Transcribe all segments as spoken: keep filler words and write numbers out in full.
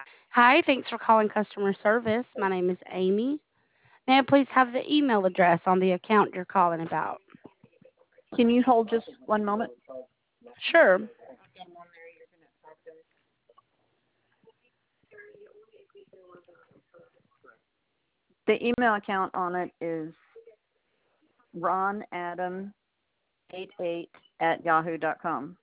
Hi, thanks for calling customer service. My name is Amy. May I please have the email address on the account you're calling about? Can you hold just one moment? Sure. The email account on it is ronadam eight eight at yahoo dot com.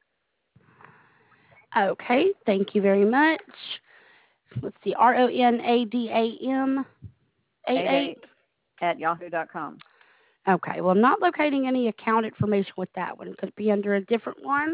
Okay, thank you very much. Let's see, R O N A D A M eight eight. eight eight at yahoo dot com. Okay, well, I'm not locating any account information with that one. Could it be under a different one?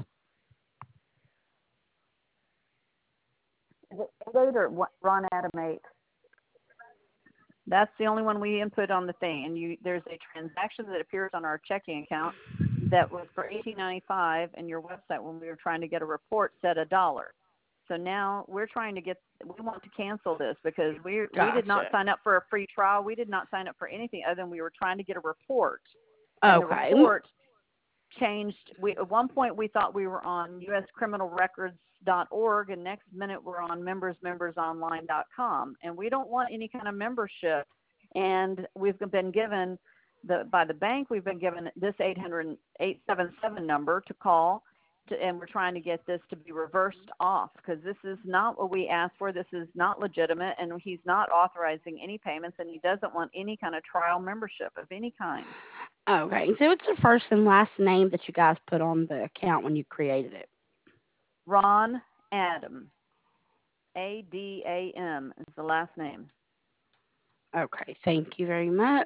Is it eight eight or what- Ron Adam eight? That's the only one we input on the thing. And you, there's a transaction that appears on our checking account that was for eighteen ninety-five, and your website when we were trying to get a report said a dollar. So now we're trying to get, we want to cancel this because we we did not Gotcha. sign up for a free trial. We did not sign up for anything other than we were trying to get a report. And the Okay. report changed. We at one point we thought we were on U S criminal records dot org, and next minute we're on members members online dot com, and we don't want any kind of membership. And we've been given the by the bank we've been given this eight hundred eight seven seven number to call to, and we're trying to get this to be reversed off because this is not what we asked for. This is not legitimate, and he's not authorizing any payments, and he doesn't want any kind of trial membership of any kind. Okay, so it's the first and last name that you guys put on the account when you created it. Ron Adam, A D A M is the last name. Okay, thank you very much.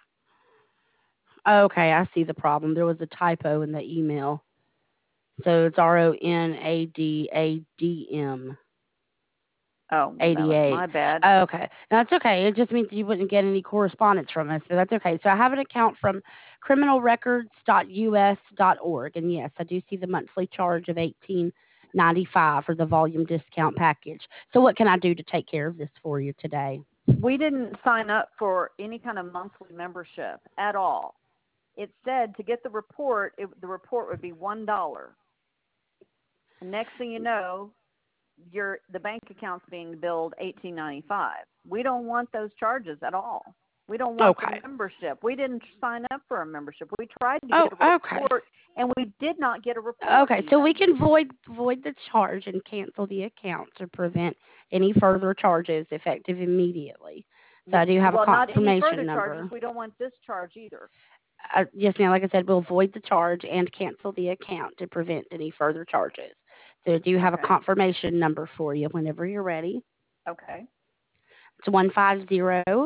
Okay, I see the problem. There was a typo in the email. So it's R O N A D A D M Oh, well, that was eighty-eight. my bad. Okay, that's okay. It just means you wouldn't get any correspondence from us, so that's okay. So I have an account from criminal records dot U S dot org, and yes, I do see the monthly charge of eighteen ninety-five for the volume discount package. So what can I do to take care of this for you today? We didn't sign up for any kind of monthly membership at all. It said to get the report, it, the report would be one dollar. And next thing you know, your the bank account's being billed eighteen ninety-five. We don't want those charges at all. We don't want the Okay. membership. We didn't sign up for a membership. We tried to Oh, get a okay. report, and we did not get a report. Okay, so Even. we can void void the charge and cancel the account to prevent any further charges effective immediately. So I do have a Well, not any further confirmation charges. number. We don't want this charge either. Uh, yes, ma'am. Like I said, we'll void the charge and cancel the account to prevent any further charges. So I do have a Okay. confirmation number for you whenever you're ready. Okay. It's one five zero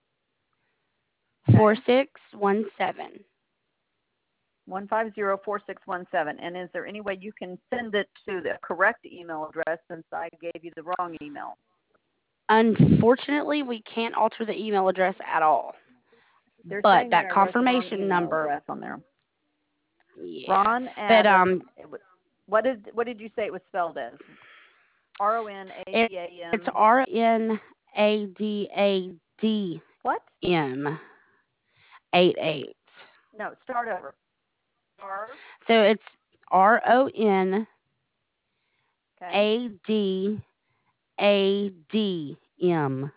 four Okay. six one seven. One five zero four six one seven. And is there any way you can send it to the correct email address since I gave you the wrong email? Unfortunately, we can't alter the email address at all. They're But saying that that I wrote the wrong confirmation email number, address on there. yeah. Ron But Adam. um, What did what did you say it was spelled as? R O N A it, D A it's M. R N A D A D What? M eight eight. No, start over. R. So it's R O N Okay. A D A D M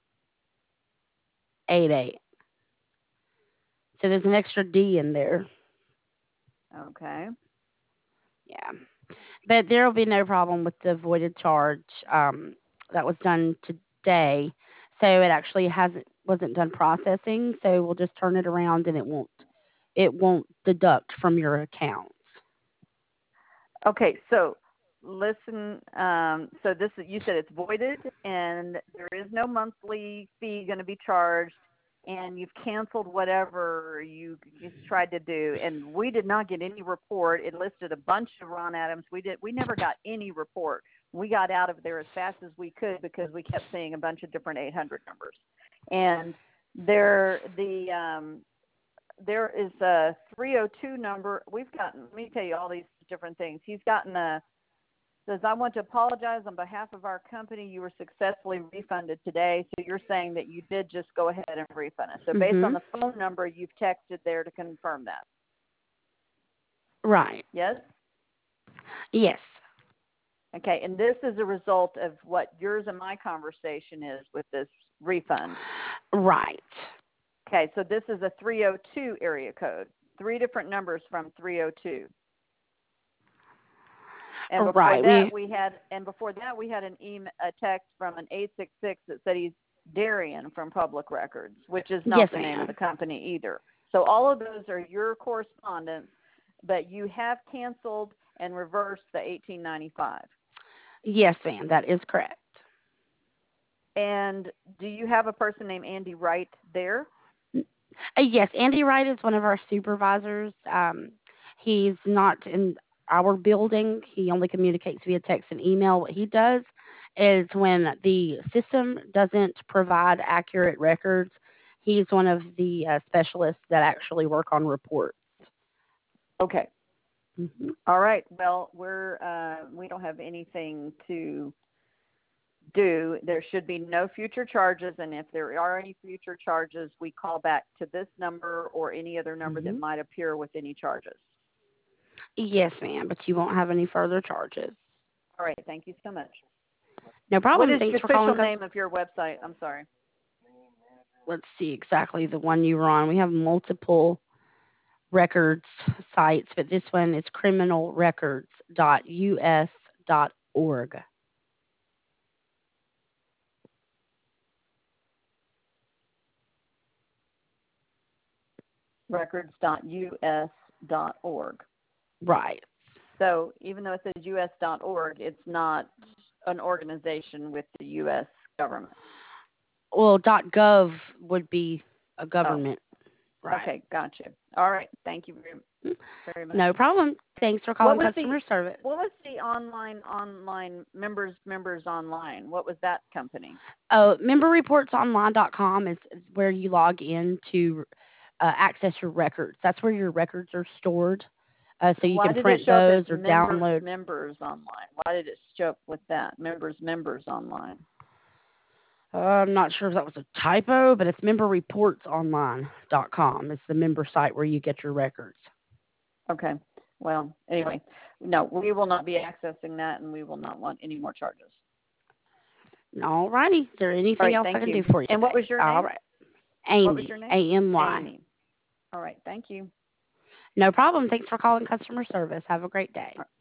eight eight. So there's an extra D in there. Okay. Yeah. But there will be no problem with the voided charge. Um, that was done today. So it actually hasn't wasn't done processing. So we'll just turn it around and it won't it won't deduct from your accounts. Okay. So listen. Um, so this you said it's voided, and there is no monthly fee going to be charged, and you've canceled whatever you, you tried to do, and we did not get any report. It listed a bunch of Ron Adams. We did. We never got any report. We got out of there as fast as we could because we kept seeing a bunch of different eight hundred numbers, and there the um, there is a three oh two number. We've gotten. Let me tell you all these different things. He's gotten a says, I want to apologize on behalf of our company. You were successfully refunded today. So you're saying that you did just go ahead and refund it. So based on Mhm. the phone number, you've texted there to confirm that. Right. Yes? Yes. Okay, and this is a result of what yours and my conversation is with this refund. Right. Okay, so this is a three oh two area code. Three different numbers from three oh two. And before Right. that, We, we had, and before that, we had an email, a text from an eight six six that said he's Darian from Public Records, which is not yes, the name ma'am. of the company either. So all of those are your correspondence, but you have canceled and reversed the eighteen ninety-five. Yes, ma'am. That is correct. And do you have a person named Andy Wright there? Uh, yes, Andy Wright is one of our supervisors. Um, he's not in our building. He only communicates via text and email. What he does is when the system doesn't provide accurate records, he's one of the uh, specialists that actually work on reports. Okay. Mm-hmm. All right. Well, we're uh, we don't have anything to do. There should be no future charges, and if there are any future charges, we call back to this number or any other number Mm-hmm. that might appear with any charges. Yes, ma'am, but you won't have any further charges. All right. Thank you so much. No problem. What is Thanks the for official calling. name of your website? I'm sorry. Let's see exactly the one you were on. We have multiple records sites, but this one is criminal records dot U S dot org. records dot U S dot org. Right. So even though it says U S dot org, it's not an organization with the U S government. Well, .gov would be a government. Oh. Right. Okay, gotcha. All right. Thank you very, very much. No problem. Thanks for calling What was customer the, service. What was the online, online, members, members online? What was that company? Oh, member reports online dot com is, is where you log in to uh, access your records. That's where your records are stored. Uh, so you Why can did print it show up those as or members, download. members online? Why did it show up with that? Members, members online. Uh, I'm not sure if that was a typo, but it's member reports online dot com. It's the member site where you get your records. Okay. Well, anyway, no, we will not be accessing that, and we will not want any more charges. All righty. Is there anything Right, else I thank can you. do for you And today? what was your name? All right. Amy. What was your name? A M Y. Amy. All right, thank you. No problem. Thanks for calling customer service. Have a great day.